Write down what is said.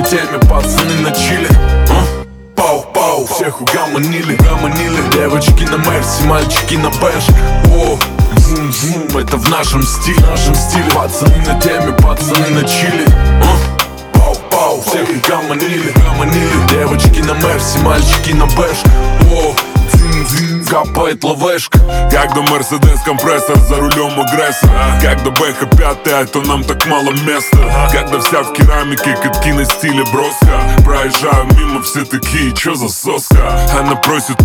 теме, пацаны на чиле. Пау-пау, всех угомонили. Девочки на Мерси, мальчики на Бэш. Вум-вум, это в нашем стиле. Пацаны на теме, пацаны на чиле. Пау-пау, всех угомонили. Девочки на Мерси, мальчики на Бэш. Капает лавешка. Когда Мерседес компрессор, за рулем агрессор. Когда Бэха пятая, то нам так мало места. Когда вся в керамике, катки на стиле броска. Проезжаю мимо, все такие, чё за соска? Она просит